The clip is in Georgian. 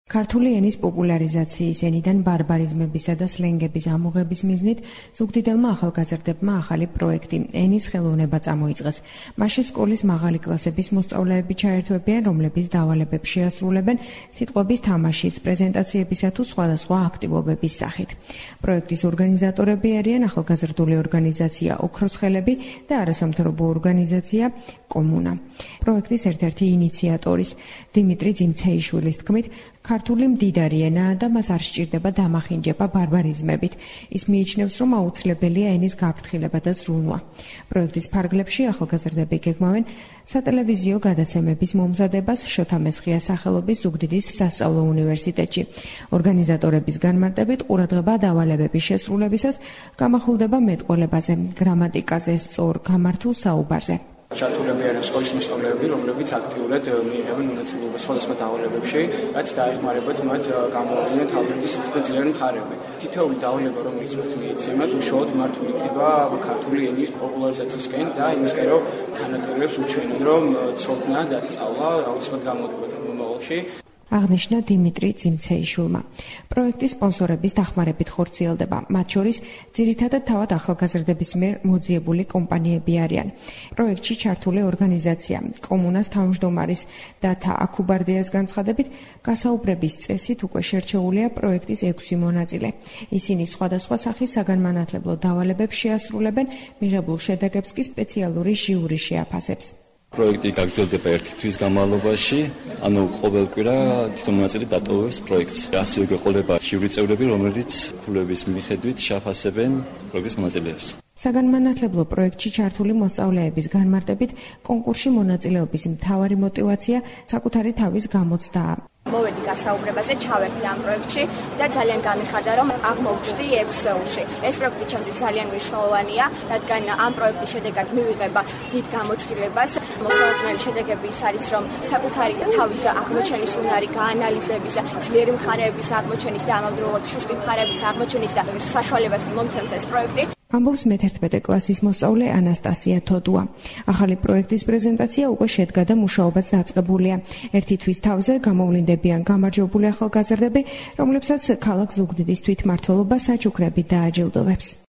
ქართული ენის პოპულარიზაციის, ენიდან ბარბარიზმებისა და სლენგების ამოღების მიზნით ზუგდიდელმა ახალგაზრდებმა ახალი პროექტი ენის ხელოვნება წამოიწყეს. მასში სკოლის მაღალი კლასების მოსწავლეები ჩაერთვებიან, რომლებიც დავალებებს შეასრულებენ სიტყვების თამაშის, პრეზენტაციებისა თუ სხვადასხვა აქტივობების სახით. პროექტის ორგანიზატორები არიან ახალგაზრდული ორგანიზაცია ოქროს ხელები და არასამთავრობო ორგანიზაცია კომუნა. პროექტის ერთ-ერთი ინიციატორის დიმიტრი ძიმცეიშვილის თქმით, ქართული მდიდარი ენაა და მას არ სჭირდება დამახინჯება ბარბარიზმებით. ის მიიჩნევს, რომ აუცილებელია ენის გაფრთხილება და ზრუნვა. პროექტის ფარგლებში ახალგაზრდები გეგმავენ სატელევიზიო გადაცემების მომზადებას შოთა მესხიას სახელობის ზუგდიდის სასწავლო უნივერსიტეტში. ორგანიზატორების განმარტებით, ყურადღება დავალებების შესრულებისას გამახვილდება მეტყველებაზე, გრამატიკაზე, სწორ გამართულ საუბარზე. ჩართულები არიან სკოლის მოსწავლეები, რომლებიც აქტიურად მიიღებენ მონაწილეობას სხვადასხვა დავალებებში, რაც დაეხმარებათ მათ გამოვიდნენ თავიანთი სუსტი და ძლიერი მხარეები. თითოეული დავალება, რომელიც მათ მიეცემათ, უშუალოდ მართული იქნება ქართული ენის პოპულარიზაციისკენ და იმისკენ, რომ თანატოლებს უჩვენონ, რომ ცოდნა და სწავლა აუცილებლად გამოდგება მომავალში. აღნიშნა დიმიტრი ძიმცეიშვილმა. პროექტის სპონსორების დახმარებით ხორციელდება, მათ შორის ძირითადად თავად ახალგაზრდების მიერ მოძიებული კომპანიები არიან. პროექტში ჩართული ორგანიზაცია კომუნას თავმჯდომარის დათა აქუბარდიას განცხადებით, გასაუბრების წესით უკვე შერჩეულია პროექტის 6 მონაწილე. ისინი სხვადასხვა სახის საგანმანათლებლო დავალებებს შეასრულებენ, მიღებულ შედეგებს კი სპეციალური ჟიური შეაფასებს. პროექტი გაგრძელდება 1 თვის განმავლობაში, ანუ ყოველ კვირა თითო მონაწილე დატოვებს პროექტს. ასევე გვეყოლება ჟიური წევრები, რომელიც ქულების მიხედვით შეაფასებენ პროექტის მონაწილეებს. საგანმანათლებლო პროექტში ჩართული მოსწავლეების განმარტებით, კონკურსში მონაწილეობის მთავარი мотиваცია საკუთარი თავის გამოცდაა. მოვედი გასაუბრებაზე, ჩავერთი ამ პროექტში და ძალიან გამიხარდა, რომ აღმოვჩნდი 6 სეულში. ეს პროექტი ჩემთვის ძალიან მნიშვნელოვანია, რადგან ამ პროექტის შედეგად მივიღება დიდ გამოცდილებას. მოსალოდნელი შედეგები ის არის, რომ საკუთარი თავის აღმოჩენის უნარი, გაანალიზების, ძლიერი მხარეების აღმოჩენის და ამავდროულად სუსტი მხარეების აღმოჩენის და საშუალებას მომცემს ეს პროექტი. ამბობს მე-11 კლასის მოსწავლე ანასტასია თოდუა. ახალი პროექტის პრეზენტაცია უკვე შედგა და მუშაობაც დაწყებულია. 1 თვის თავზე გამოვლინდებიან გამარჯვებული ახალგაზრდები, რომლებსაც ქალაქ ზუგდიდის თვითმმართველობა საჩუქრებით დააჯილდოვებს.